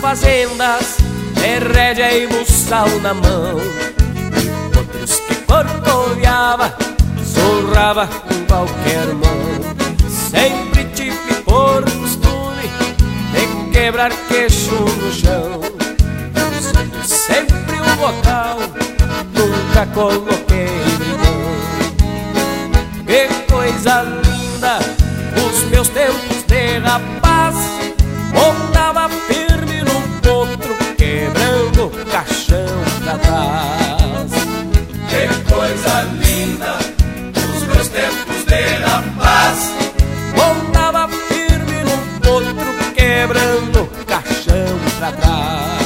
fazendas, de rédea e buçal na mão, e outros que corcoviava, surrava com qualquer mão. Sempre tive por costume de quebrar queixo no chão, usando sempre o bocal, nunca coloquei brigão. Que coisa linda, os meus tempos de rapaz, montava firme no potro, quebrando caixão pra trás. Que coisa linda, os meus tempos de rapaz, montava firme no potro, quebrando caixão pra trás.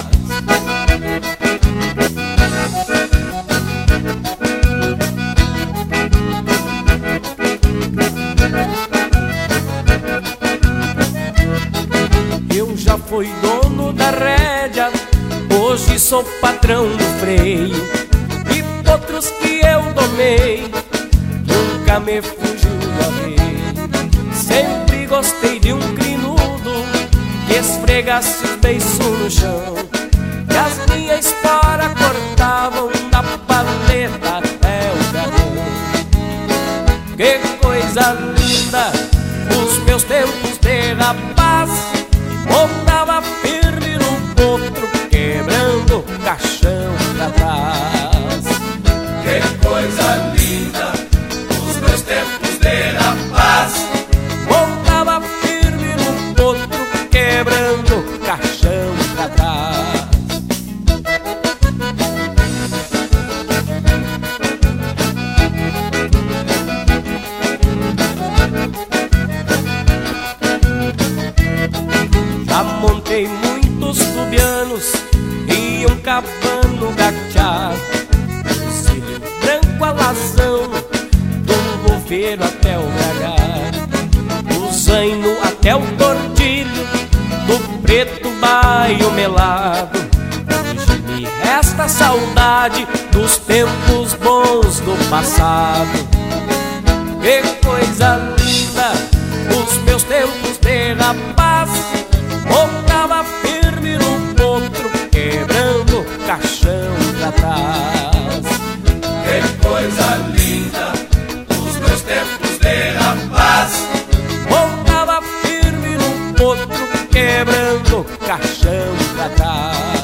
Eu já fui dono da rédea, hoje sou patrão do freio, e potros que eu domei nunca me fugiu do arreio. Sempre gostei de um crinudo que esfregasse os beiços no chão, e as minhas esporas cortavam da paleta até o garrão. Que coisa linda, os meus tempos de rapaz, montava firme no potro, quebrando caixão pra trás. que coisa linda, os meus tempos de rapaz, montava firme no potro, quebrando caixão pra trás. Já montei muitos tubianos e um cabano gateado, cílio branco alazão, do voveiro até o bragar, do zaino até o tordilho, do preto baio melado. Hoje me resta saudade dos tempos bons do passado. Que coisa linda, os meus tempos de rapaz, montava firme no potro, quebrando caixão pra trás. que coisa linda, os meus tempos de rapaz, Montava firme no potro, quebrando caixão pra trás.